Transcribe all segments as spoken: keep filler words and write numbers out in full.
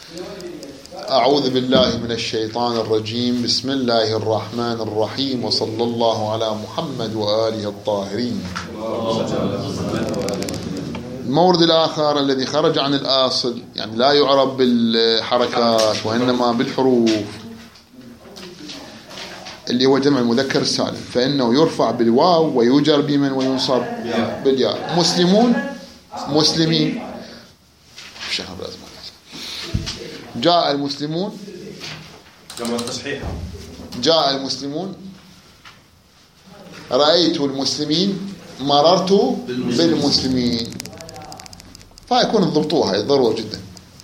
أعوذ بالله من الشيطان الرجيم. بسم الله الرحمن الرحيم، وصلى الله على محمد وآله الطاهرين. المورد الآخر الذي خرج عن الأصل، يعني لا يعرب بالحركات وإنما بالحروف، اللي هو جمع المذكر السالم، فإنه يرفع بالواو ويجر بمن وينصب بالياء. مسلمون، مسلمين. جاء المسلمون، جاء المسلمون، رأيت المسلمين، مررت بالمسلمين. فيكون الضبطوها ضروري جدا.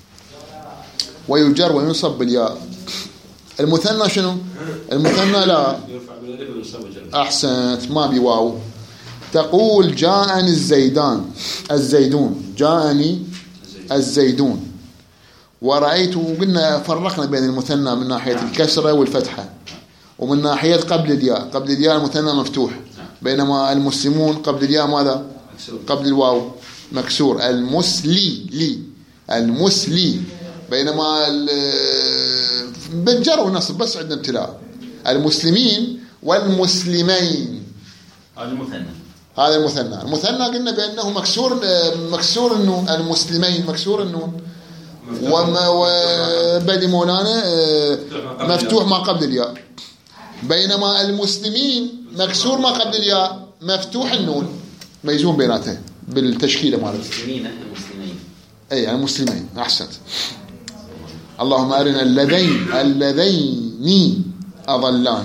ويجر وينصب بالياء. المثنى شنو؟ المثنى لا أحسنت، ما بواو. تقول جاءني الزيدان، الزيدون، جاءني الزيدون. ورأيت، وقلنا فرقنا بين المثنى من ناحية الكسرة والفتحة، ومن ناحية قبل الياء. قبل الياء المثنى مفتوح، بينما المسلمون قبل الياء ماذا؟ قبل الواو مكسور. المسلي، لي المسلي. بينما بالجر والنصب بس عندنا امتلاء. المسلمين والمسلمين، هذا المثنى. هذا المثنى. المثنى قلنا بأنه مكسور، مكسور النون. المسلمين مكسور النون، وما وبدي مولانا مفتوح ما قبل الياء. بينما المسلمين مكسور ما قبل الياء، مفتوح النون. ميزون بيناتهم بالتشكيله مالته. المسلمين المسلمين اي المسلمين. احسنت. اللهم ارنا اللذين اللذين اضلانا.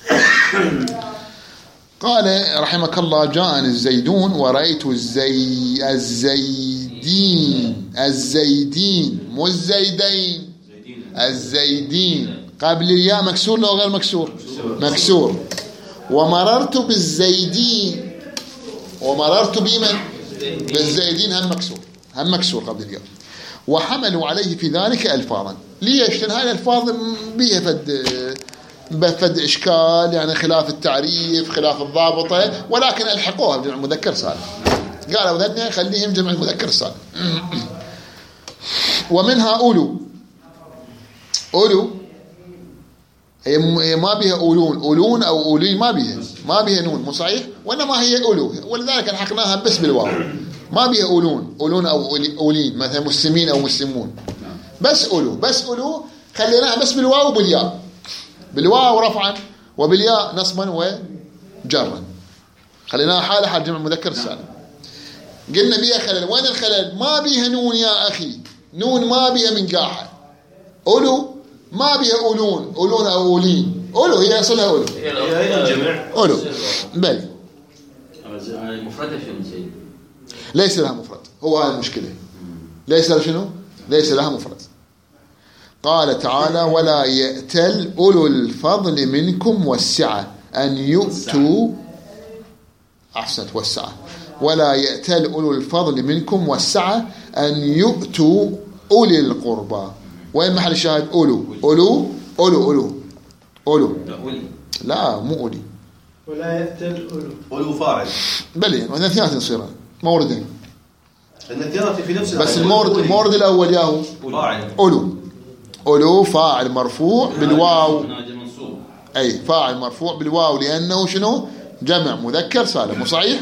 قال رحمك الله جاءني الزيدون ورأيت الزي الزيدين الزيدين مو الزيدين الزيدين. قبل الياء مكسور لو غير مكسور؟ مكسور. ومررت بالزيدين، ومررت بمن؟ بالزيدين، هم مكسور، هم مكسور قبل الياء. وحملوا عليه في ذلك ألفاظا. ليش؟ لأن هاي الألفاظ بيها فد بفد إشكال، يعني خلاف التعريف، خلاف الضابطة، ولكن ألحقوها بجمع مذكر سالم. قالوا ذاتنا خليهم جمع مذكر سالم. ومنها أولو. أولو هي ما بها أولون، أولون أو أولي ما بها، ما بها نون، مو صحيح؟ وإنما هي أولو، ولذلك الحقناها بس بالواو. ما بها أولون، أولون أو أولين، مثلا مسلمين أو مسلمون. بس أولو، بس أولو خليناها بس بالواو وبالياء. بالواو رفعا وبالياء نصبا وجرا. خليناها حالة حال جمع مذكر سالم. قلنا بيها خلل. وين الخلل؟ ما بيها نون يا أخي، نون ما بيها من قاحة. أولو ما بيها أولون، أولون أو أولين. أولو هي أصلها أولو، هي الجمع أولو. بل المفردة شنو؟ ليس لها مفرد، هو هاي المشكلة. ليس لها شنو؟ ليس لها مفرد. قال تعالى ولا يأتل أولو الفضل منكم والسعة أن يؤتوا. أحسنت، والسعة. ولا يأتل أولو الفضل منكم والسعة أن يؤتوا أولي القربى. وين محل الشاهد؟ أولو أولو أولو أولو أولو لا مو أولي. ولا يأتل أولو أولو فاعل. بلي وإذا اثنين يصيران موردين، الاثنين في نفس بس المورد المورد الأول ياهو فاعل. أولو أولو فاعل مرفوع بالواو. أي فاعل مرفوع بالواو لأنه شنو؟ جمع مذكر سالم، صحيح؟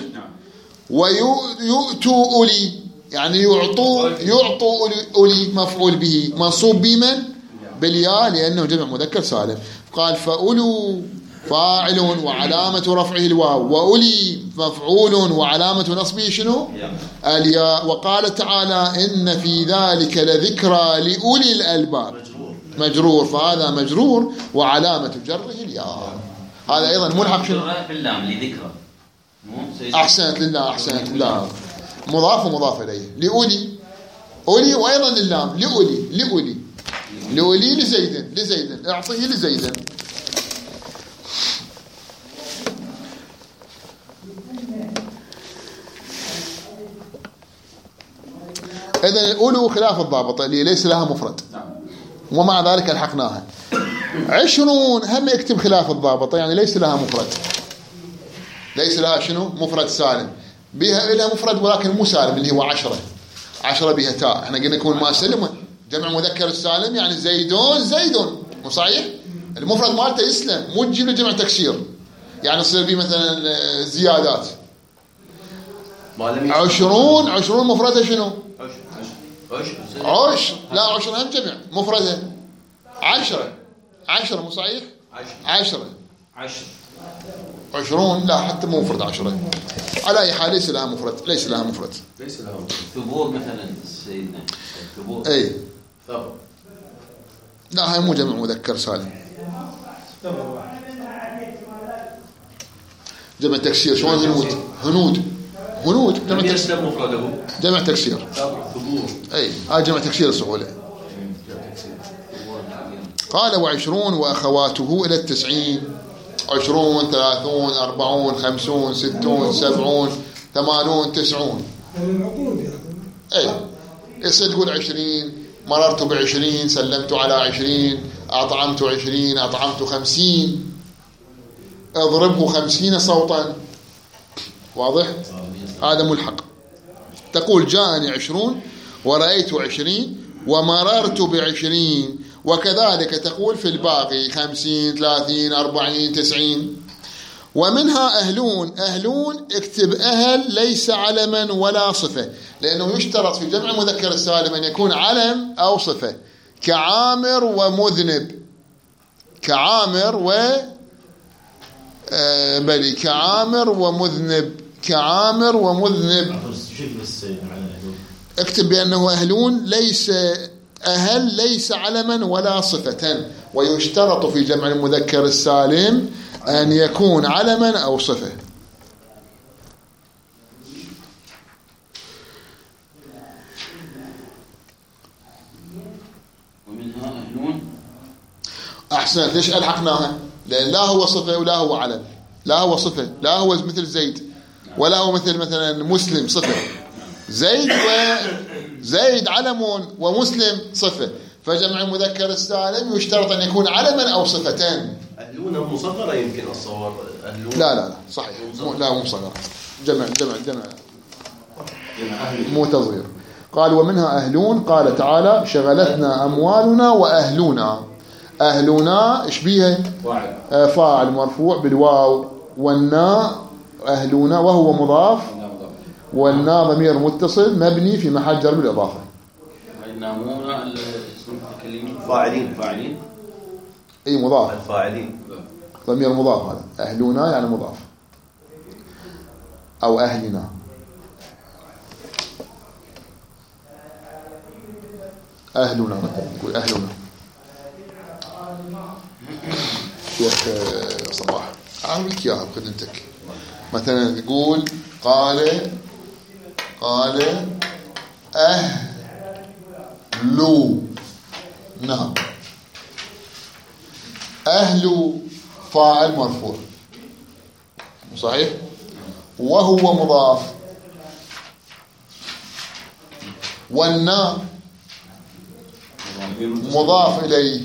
ويؤتوا أولي يعني يعطوا يعطوا أولي مفعول به منصوب بمن؟ بالياء لأنه جمع مذكر سالم. قال فأولو فاعل وعلامة رفعه الواو، وأولي مفعول وعلامة نصبه شنو؟ الياء. وقال تعالى إن في ذلك لذكرى لأولي الألباب. مجرور، فهذا مجرور وعلامة جره الياء. هذا أيضا ملحق شنو؟ باللام لذكرى. أحسنت لله، أحسنت لا مضاف ومضاف إليه. لأولي أولي، وأيضا اللام لأولي لأولي لأولي لزيد لزيد أعطيه لزيد. إذن الأولو خلاف الضابطة اللي ليس لها مفرد، ومع ذلك الحقناها. عشرون هم يكتب خلاف الضابطة، يعني ليس لها مفرد، ليس لها شنو؟ مفرد سالم. بها لها مفرد ولكن مو سالم، اللي هو عشرة. عشرة بها تاء. احنا قلنا يكون ما سلم جمع مذكر السالم يعني زيدون زيدون، مو صحيح؟ المفرد مالته يسلم، مو تجيب له جمع تكسير يعني يصير به مثلا زيادات. عشرون عشرون مفردها شنو؟ عشر. لا عشر هم جمع مفردها عشرة. عشرة مو صحيح؟ عشرة. عشر. عشرون لا حتى مو مفرد عشرة. على أي حال ليس لها مفرد، ليس لها مفرد. ليس لها مفرد. ثبور مثلا سيدنا. ثبور. أي. ثبور. لا هاي مو جمع مذكر سالم. جمع تكسير شلون هنود؟ هنود. هنود جمع تكسير. مفرده. جمع تكسير. ثبور. أي هاي جمع تكسير السهولة. قال وعشرون وأخواته إلى التسعين. عشرون ثلاثون أربعون خمسون ستون سبعون ثمانون تسعون. أي يصير تقول عشرين، مررت بعشرين، سلمت على عشرين، أطعمت عشرين، أطعمت خمسين، اضربه خمسين صوتا. واضح؟ هذا ملحق. تقول جاءني عشرون ورأيت عشرين ومررت بعشرين، وكذلك تقول في الباقي خمسين ثلاثين أربعين تسعين. ومنها أهلون. أهلون اكتب أهل ليس علما ولا صفة، لأنه يشترط في جمع مذكر السالم أن يكون علم أو صفة، كعامر ومذنب. كعامر و آه بلي كعامر ومذنب. كعامر ومذنب. اكتب بأنه أهلون ليس أهل ليس علما ولا صفة، ويشترط في جمع المذكر السالم أن يكون علما أو صفة. ومنها أهلون. أحسنت. ليش ألحقناها؟ لأن لا هو صفة ولا هو علم. لا هو صفة، لا هو مثل زيد، ولا هو مثل مثلا مسلم صفة. زيد وزيد علم ومسلم صفة، فجمع المذكر السالم يشترط أن يكون علما أو صفتان. أهلون مصغرة يمكن الصور. أهلون لا لا لا صحيح مو لا مو مصغرة. جمع جمع جمع جمع أهل. مو تصغير. قال ومنها أهلون. قال تعالى شغلتنا أموالنا وأهلنا. أهلنا إيش بيها؟ فاعل. فاعل مرفوع بالواو، والنا أهلنا وهو مضاف، والنا ضمير متصل مبني في محل جر بالإضافة. النامون اسم المتكلمين فاعلين. فاعلين. أي مضاف. الفاعلين. ضمير مضاف هذا. أهلنا يعني مضاف أو أهلنا. أهلنا نقول أهلنا. شيخ صباح أعمل لك إياها بخدمتك. مثلا تقول قال قال أهلنا. أهل فاعل مرفوع صحيح، وهو مضاف، والنا مضاف إليه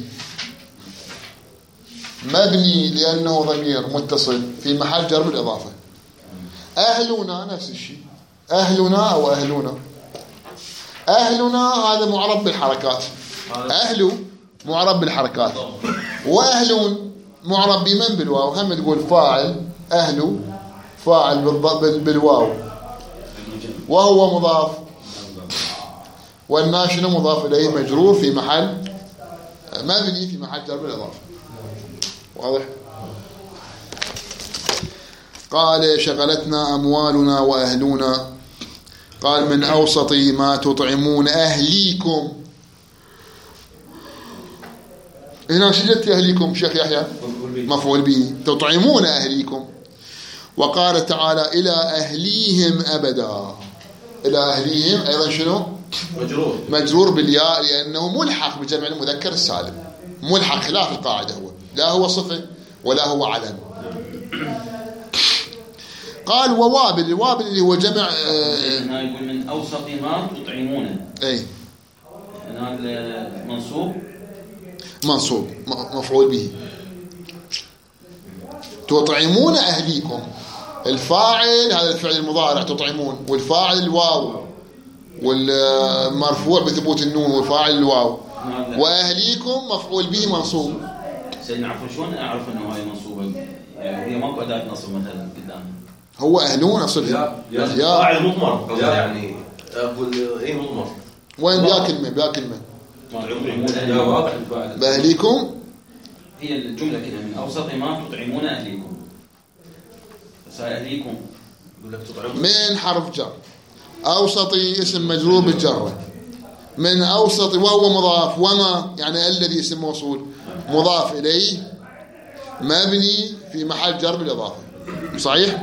مبني لأنه ضمير متصل في محل جر بالإضافة. أهلنا نفس الشيء. أهلنا أو أهلنا. أهلنا هذا معرب بالحركات. أهل معرب بالحركات، وأهلون معرب بمن بالواو. هم تقول فاعل أهل فاعل بالواو وهو مضاف، والناشن مضاف إليه مجرور في محل مبني في محل جر بالإضافة. واضح؟ قال شغلتنا أموالنا وأهلنا. قال من أوسط ما تطعمون أهليكم. هنا شجت أهليكم شيخ يحيى مفعول به، تطعمون أهليكم. وقال تعالى إلى أهليهم أبدا. إلى أهليهم أيضا شنو؟ مجرور مجرور بالياء لأنه ملحق بجمع المذكر السالم، ملحق خلاف القاعدة. هو لا هو صفة ولا هو علم. قال ووابل. الوابل اللي هو جمع هنا يقول من أوسط ما تطعمون. أي هذا منصوب منصوب مفعول به. تطعمون أهليكم. الفاعل هذا الفعل المضارع تطعمون، والفاعل الواو، والمرفوع بثبوت النون والفاعل الواو. وأهليكم مفعول به منصوب. سيدنا عفوا شلون أعرف إنه هاي منصوبة؟ يعني هي ماكو أداة نصب مثلا قدامي. هو أهلون أصلها. يا فاعل مضمر يعني أقول إيه مضمر. وين بيا كلمة بيا كلمة. يا واضح الفاعل. بأهليكم. هي الجملة كده من أوسط ما تطعمون أهليكم. بس أهليكم. من حرف جر. أوسطي اسم مجرور بالجرة. من أوسط وهو مضاف وما يعني الذي اسم موصول مضاف إليه مبني في محل جر بالإضافة. صحيح؟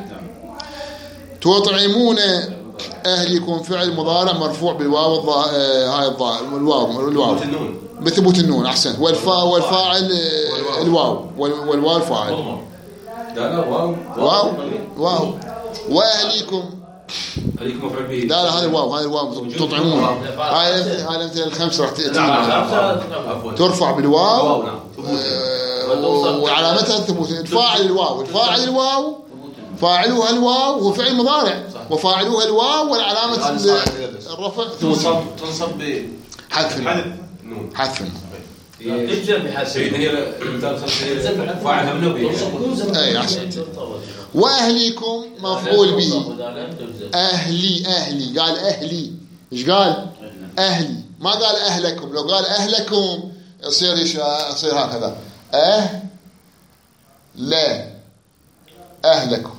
تطعمون أهلكم فعل مضارع مرفوع بالواو الضا... آه هاي الضاء الواو الواو بثبوت النون. أحسن. والفاء والفاعل آه الواو والواو الفاعل. لا لا واو واو واو وأهلكم عليكم مفعول به. لا لا هذا الواو هذا الواو تطعمون. هاي هاي الأمثلة الخمس راح تأتي ترفع بالواو آه وعلامتها الثبوت. فاعل الواو الفاعل الواو فاعلوها الواو هو فعل مضارع وفاعلوها الواو والعلامة الرفع تنصب تنصب بحذف النون. حذف اجر بحذف سيدنا هي فاعلها منوي. اي احسن. واهليكم مفعول به. اهلي اهلي قال اهلي. ايش قال؟ اهلي ما قال اهلكم. لو قال اهلكم يصير ايش يصير هكذا اه لا اهلكم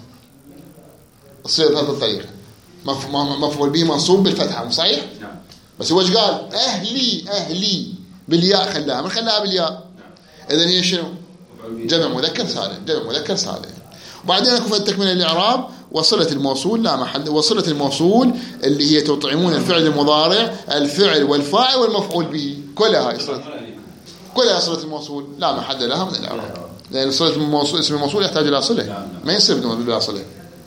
تصير بهذه الطريقة مفعول به منصوب بالفتحة. صحيح؟ نعم. بس هو ايش قال؟ أهلي أهلي بالياء خلاها من خلاها بالياء. إذن هي شنو؟ جمع مذكر سالم. جمع مذكر سالم. وبعدين أكو التكملة الإعراب وصلة الموصول لا محل. وصلة الموصول اللي هي تطعمون الفعل المضارع الفعل والفاعل والمفعول به كلها هاي صلة كلها صلة الموصول لا محل لها من الإعراب لأن صلة الموصول اسم الموصول يحتاج إلى صلة ما يصير بدون بلا صلة.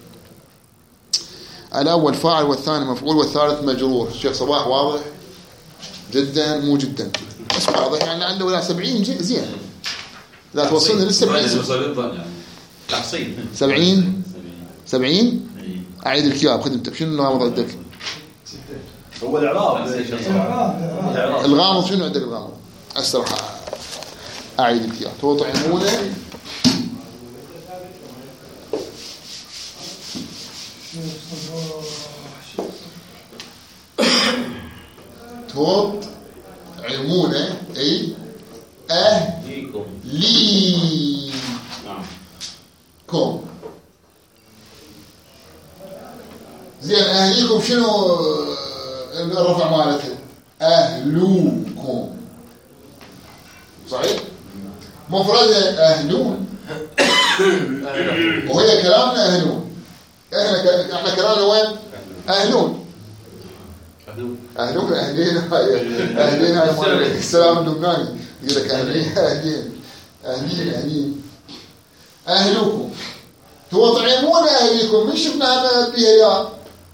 الأول فاعل والثاني مفعول والثالث مجرور. الشيخ صباح واضح جدا مو جدا بس واضح يعني عنده ولا سبعين زين لا توصلنا للسبعين تحصيل سبعين سبعين أعيد الكياب خدمتك شنو الغامض عندك؟ هو الإعراب الغامض شنو عندك الغامض؟ أسرح أعيد الكياب. تطعمون تطعمون أي أهليكم كم زين. أهليكم شنو الرفع مالته؟ أهلوكم. صحيح؟ مفردها أهلون وهي كلامنا أهلون. احنا احنا كلامنا وين؟ أهلون أهلون أهلين أهلين هاي السلام اللبناني يقول لك أهلين أهلين أهلين أهلين أهلكم تطعمون أهلكم من شفناها بها يا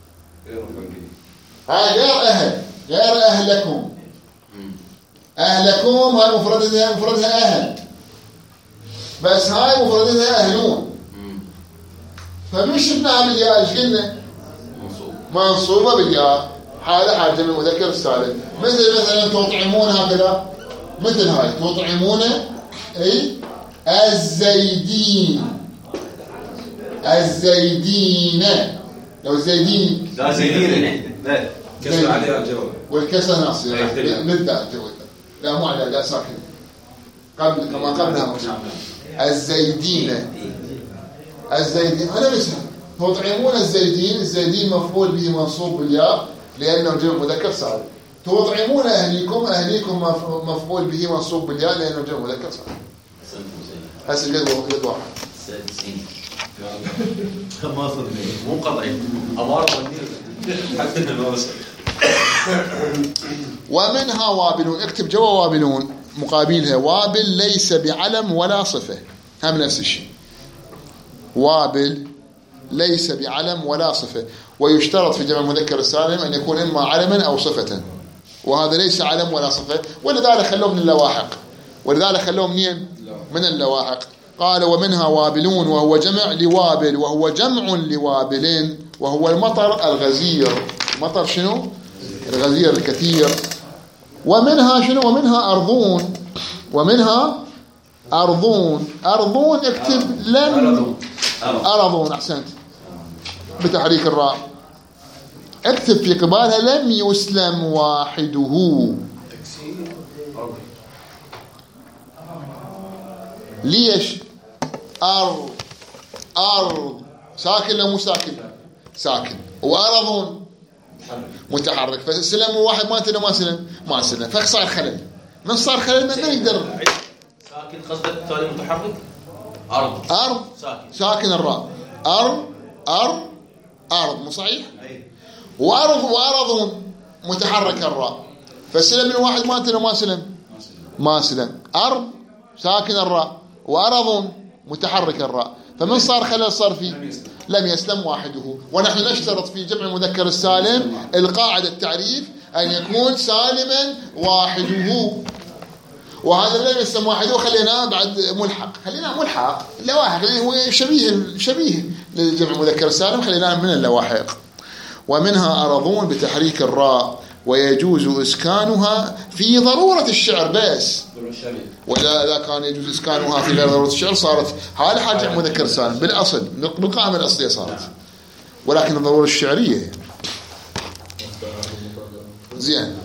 هاي غير أهل غير أهلكم. أهلكم هاي مفردها مفردها أهل بس هاي مفردها أهلون فمن شفناها بالياء ايش قلنا؟ منصوبة بالياء حالة حال جمع مذكر السالم. مثل مثلا تطعمون هكذا مثل هاي تطعمون اي الزيدين الزيدين لو الزيدين لا زيدين لا كسر عليها الجواب والكسر ناصر نبدا الجواب لا مو على لا ساكن قبل كما قبلها الزيدين الزيدين أنا بس تطعمون الزيدين. الزيدين مفعول به منصوب بالياء لأنه جمع مذكر سالم. تطعمون أهليكم أهليكم مفعول به منصوب بالياء لأنه جمع مذكر سالم. هسه قد قد واحد ما صدقني مو قطعي أمارة حتى الوصل. ومنها وابلون اكتب جوا وابلون مقابلها وابل ليس بعلم ولا صفة هم نفس الشيء. وابل ليس بعلم ولا صفة ويشترط في جمع المذكر السالم أن يكون إما علما أو صفة وهذا ليس علم ولا صفة ولذلك خلوه من اللواحق ولذلك خلوه منين؟ من اللواحق. قال ومنها وابلون وهو جمع لوابل وهو جمع لوابل وهو المطر الغزير. مطر شنو؟ الغزير الكثير. ومنها شنو؟ ومنها أرضون، ومنها أرضون. أرضون اكتب لم أرضون، أحسنت، بتحريك الراء. اكتب في قبالها لم يسلم واحده. ليش؟ أرض أرض ساكن لا مو ساكن؟ ساكن. وأرضون متحرك، فسلم واحد ما تنا ما سلم ما سلم، فصار خلل. من صار خلل ما نقدر. ساكن قصدك التالي متحرك؟ أرض أرض ساكن ساكن الراء. أرض أرض أرض مو صحيح؟ وأرض وأرضون متحرك الراء، فسلم الواحد ما تنا ما سلم ما سلم. أرض ساكن الراء وأرضون متحرك الراء، فمن صار خلل صار فيه لم يسلم واحده. ونحن نشترط في جمع المذكر السالم القاعدة التعريف أن يكون سالما واحده، وهذا لم يسلم واحده خليناه بعد ملحق، خليناه ملحق لواحق، هو شبيه شبيه لجمع المذكر السالم، خليناه من اللواحق. ومنها أرضون بتحريك الراء، ويجوز إسكانها في ضرورة الشعر بس، ولا إذا كان يجوز إسكانها في غير ضرورة الشعر صارت هذا حاجة مذكر سالم بالأصل، بالقائمة الأصلية صارت، ولكن الضرورة الشعرية زين.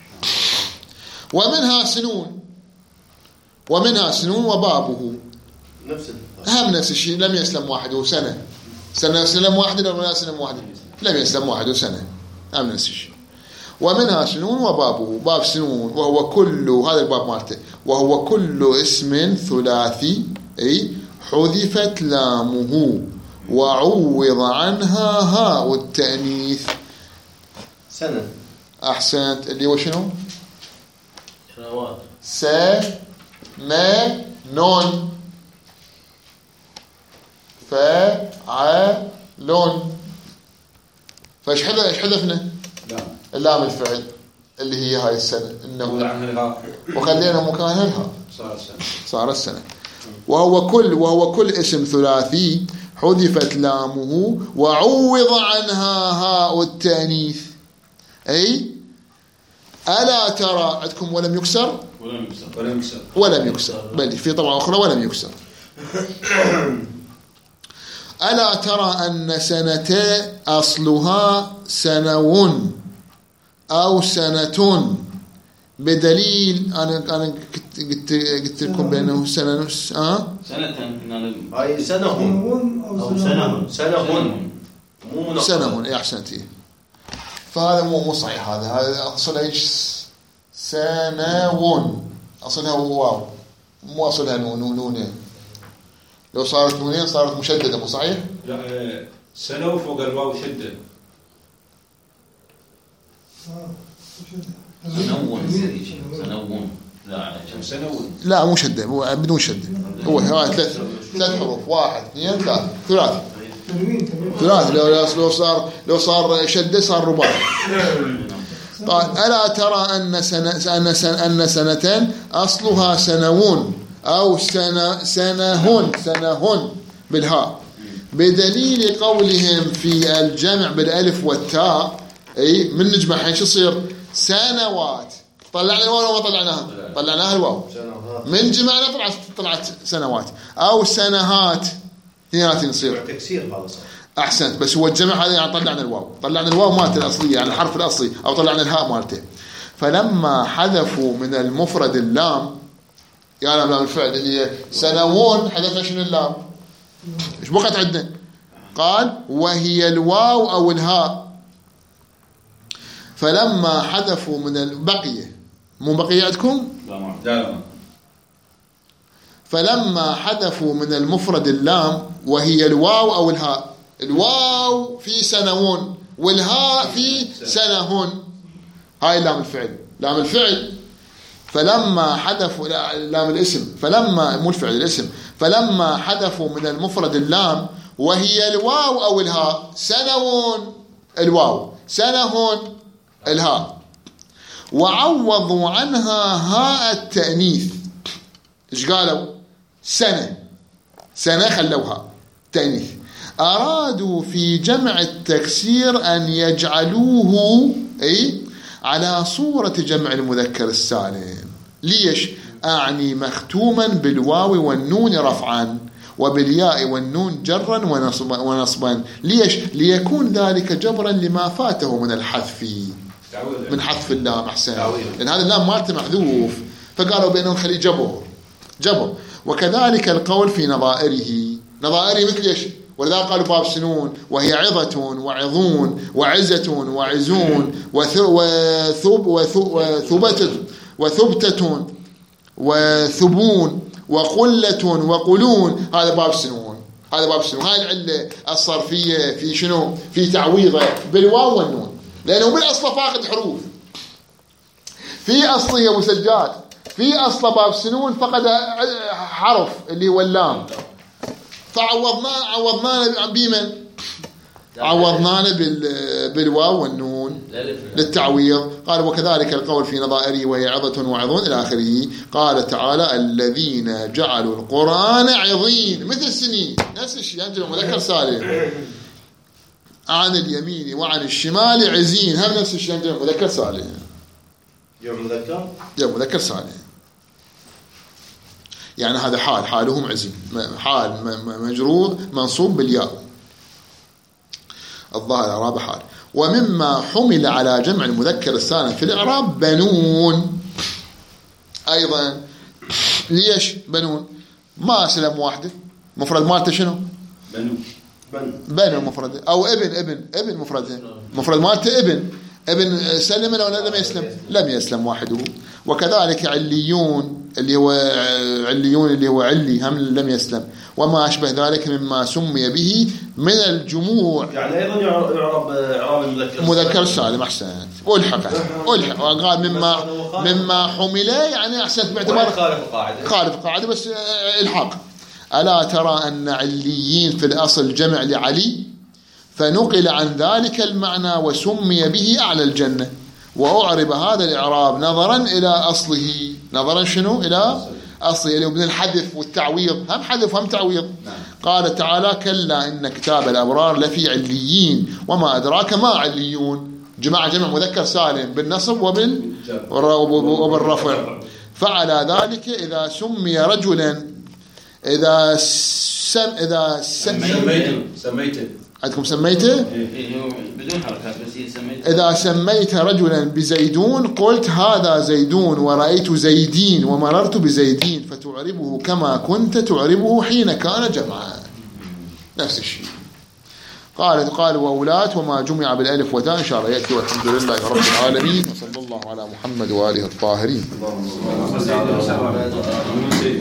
ومنها سنون، ومنها سنون وبابه نفس هم نفس الشيء. لم يسلم واحده سنة سنة سلم واحد ولا سلم واحد؟ لم يسلم واحد سنة، هم نفس الشيء. ومنها سنون وبابه، باب سنون وهو كل، هذا الباب مالته، وهو كل اسم ثلاثي أي حذفت لامه وعوض عنها هاء التأنيث. سنة. أحسنت، اللي هو شنو؟ سنوات. س ما نون فعلون. فايش حذف ايش حذفنا؟ اللام الفعل اللي هي هاي السنة انه، وخلينا مكانها الها صار السنة صار السنة. وهو كل وهو كل اسم ثلاثي حذفت لامه وعوض عنها هاء التأنيث. أي ألا ترى عندكم ولم يكسر ولم يكسر ولم يكسر ولم يكسر بل في طبعة أخرى ولم يكسر. ألا ترى أن سنتا أصلها سنون أو سنة، بدليل أنا أنا قلت قلت لكم بأنه سنة آه سنة أي سنهن أو سنهن سنهن مو سنهن. إيه أحسنتي، فهذا مو مو صحيح. هذا هذا أصلها إيش؟ سنون، أصلها واو مو أصلها نون نونين. لو صارت نونين صارت مشددة، مو صحيح؟ لا سنو فوق الواو شدة. سنون سنون لا سنون لا مو شدة، هو بدون شدة. هو هاي ثلاث ثلاث حروف، واحد اثنين ثلاث ثلاث ثلاث. لو لو صار لو صار شدة صار رباعي. قال ألا ترى أن سنة أن سنة أن سنتين أصلها سنون أو سنة سنهن سنهن بالهاء، بدليل قولهم في الجمع بالألف والتاء. أي من نجمع حين شو يصير؟ سنوات. طلعنا الواو وما طلعناها؟ طلعناها الواو. من جمعنا طلعت طلعت سنوات أو سنهات، اثنيناتين يصير تكسير. هذا صح. أحسنت، بس هو الجمع هذا يعني طلعنا الواو، طلعنا الواو مالته الأصلية يعني الحرف الأصلي، أو طلعنا الهاء مالته. فلما حذفوا من المفرد اللام، يعني لام الفعل اللي هي سنوون، حذفنا شنو اللام؟ إيش بقت عندنا؟ قال وهي الواو أو الهاء. فلما حذفوا من البقية، مو بقية عندكم؟ لا لا. فلما حذفوا من المفرد اللام وهي الواو أو الهاء، الواو في سنوون والهاء في سنهن، هاي لام الفعل لام الفعل. فلما حذفوا لام الاسم، فلما مو الفعل الاسم، فلما حذفوا من المفرد اللام وهي الواو أو الهاء، سنون الواو سنهن الهاء، وعوضوا عنها هاء التأنيث. إيش قالوا؟ سنة سنة خلوها تأنيث. أرادوا في جمع التكسير أن يجعلوه أي على صورة جمع المذكر السالم. ليش؟ أعني مختوما بالواو والنون رفعا وبالياء والنون جرا ونصبا, ونصبا. ليش؟ ليكون ذلك جبرا لما فاته من الحذف، من حذف اللام. أحسن، لأن هذا اللام مالته محذوف، فقالوا بأنه خلي جبر جبر. وكذلك القول في نظائره، نظائره مثل ايش؟ ولذا قالوا باب سنون وهي عظة وعظون وعزة وعزون وثب وثبتة وثبتة وثبون وقلة وقلون. هذا باب سنون، هذا باب سنون. هاي العلة الصرفية في شنو؟ في تعويضه بالواو والنون، لأنه بالأصل فاقد حروف. في أصله يا أبو سجاد، في أصل باب سنون فقد حرف اللي هو اللام، فعوضنا عوضناه بمن؟ عوضناه بالواو والنون للتعويض. قال وكذلك القول في نظائره وهي عظة وعظون إلى آخره. قال تعالى الذين جعلوا القرآن عظين، مثل السنين، نفس الشيء، ينزل مذكر سالم. عن اليمين وعن الشمال عزين، هم نفس الشيء، ينزل مذكر سالم. يوم مذكر يوم مذكر سالم، يعني هذا حال، حالهم عزين، حال مجرور منصوب بالياء الظاهر إعراب حال. ومما حمل على جمع المذكر السالم في الإعراب بنون أيضا. ليش بنون؟ ما سلم واحدة، مفرد مالته شنو؟ بنون بنو مفرد، أو ابن ابن ابن مفرد، مفرد مالته ابن ابن سلم ولا لم يسلم؟ لم يسلم واحده. وكذلك عليون اللي هو عليون اللي هو علي هم لم يسلم، وما أشبه ذلك مما سمي به من الجموع. يعني أيضا يعرب إعراب المذكر مذكر سالم. أحسن، ألحق ألحق وقال مما مما حمل، يعني أحسن باعتبار خالف القاعدة، خالف القاعدة بس الحق. ألا ترى أن عليين في الأصل جمع لعلي، فنقل عن ذلك المعنى وسمي به أعلى الجنة، وأعرب هذا الإعراب نظرا إلى أصله. نظرا شنو؟ إلى أصله، يعني من الحذف والتعويض، هم حذف هم تعويض. قال تعالى كلا إن كتاب الأبرار لفي عليين وما أدراك ما عليون. جماعة جمع مذكر سالم بالنصب وبال وبالرفع. فعلى ذلك إذا سمي رجلا، إذا سم إذا سميته سميته عندكم سميته بدون حركات بس سميته. إذا سميت رجلا بزيدون قلت هذا زيدون ورأيت زيدين ومررت بزيدين، فتعربه كما كنت تعربه حين كان جمعا. نفس الشيء. قالت قال وأولات وما جمع بالألف وتاء إن شاء الله يأتي، والحمد لله رب العالمين، وصلى الله على محمد وآله الطاهرين.